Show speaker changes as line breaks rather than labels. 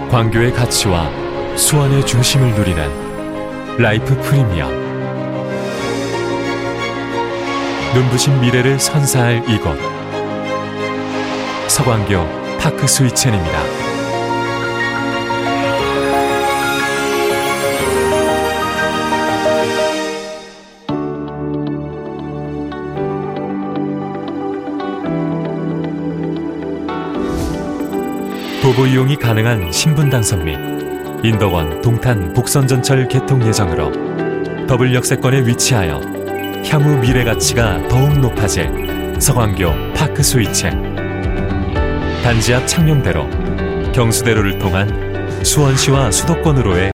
광교의 가치와 수원의 중심을 누리는 라이프 프리미엄. 눈부신 미래를 선사할 이곳, 서광교 파크 스위첸입니다. 도보 이용이 가능한 신분당선 및 인덕원 동탄 복선전철 개통 예정으로 더블 역세권에 위치하여 향후 미래 가치가 더욱 높아질 서광교 파크 스위첸. 단지 앞 창녕대로, 경수대로를 통한 수원시와 수도권으로의